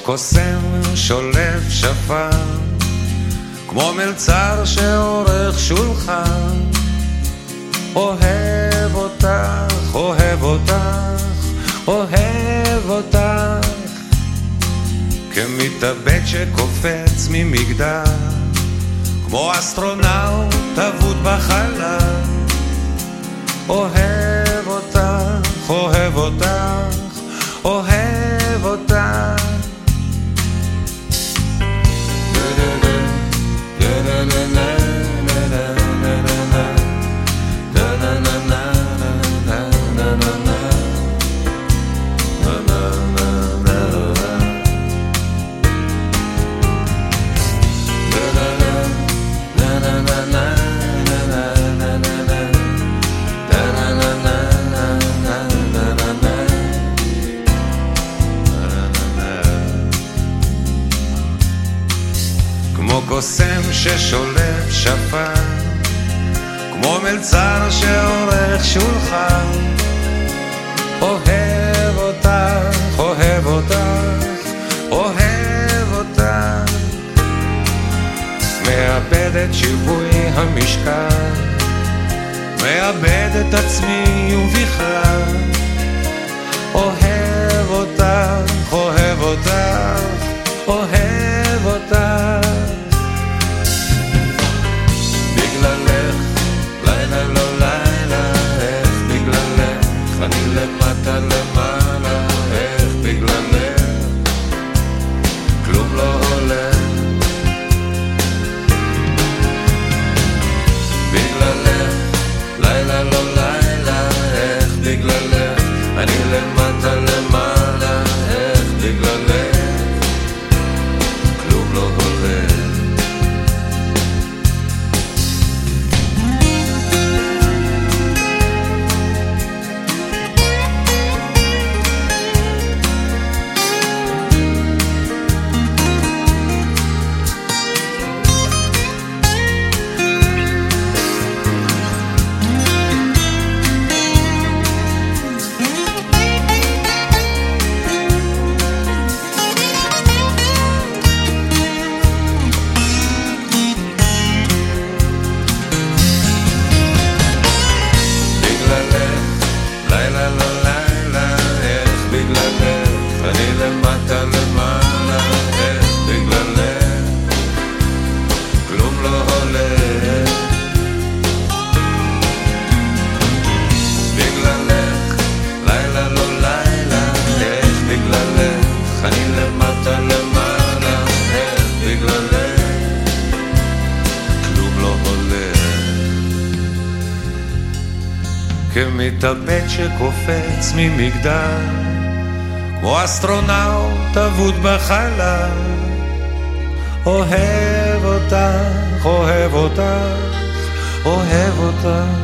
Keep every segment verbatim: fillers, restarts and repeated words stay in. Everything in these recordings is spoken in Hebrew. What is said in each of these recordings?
קוסם שולף שפר, כמו מלצר שעורך שולחן. אוהב אותך, אוהב אותך, אוהב אותך, כמתאבד שקופץ ממגדל, כמו אסטרונאוט אבוד בחלל. אוהב אותך, אוהב אותך, אוהב אותך. קוסם ששולף שפר, כמו מלצר שעורך שולחן. אוהב אותך, אוהב אותך, אוהב אותך, מאבד את שיווי המשקל, מאבד את עצמי ובכלל. אוהב אותך, אוהב אותך, אוהב אותך. בגללך, לילה לא לילה, איך בגללך, אני למטה למעלה, איך בגללך, כלום לא הולך. בגללך, לילה לא לילה, איך בגללך, אני למטה למעלה, איך בגללך, כלום לא הולך. כמתאבד שקופץ ממגדל, כמו אסטרונאוט אבוד בחלל. אוהב אותך, אוהב אותך, אוהב אותך,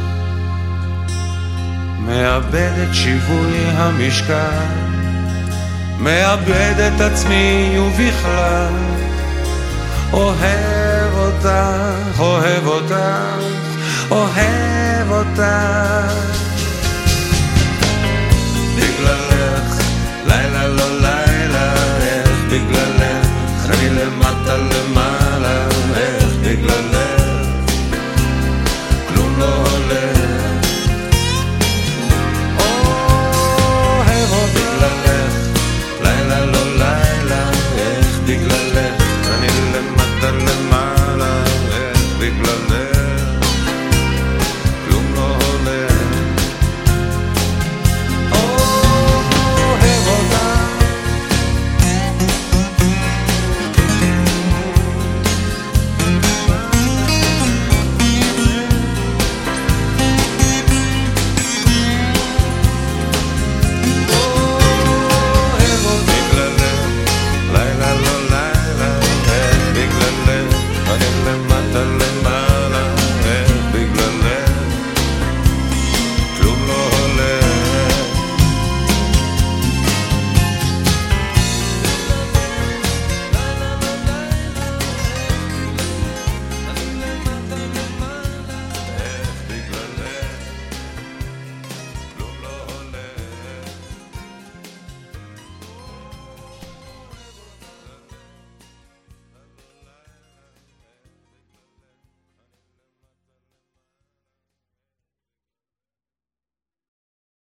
מאבד את שיווי המשקל, מאבד את עצמי ובכלל. אוהב אותך, אוהב אותך, אוהב אותך. בגללך, לילה לא לילה, איך בגללך, אני למטה למעלה, איך בגללך, כלום לא הולך. אוהב אותך, בגללך, לילה לא לילה, איך בגללך,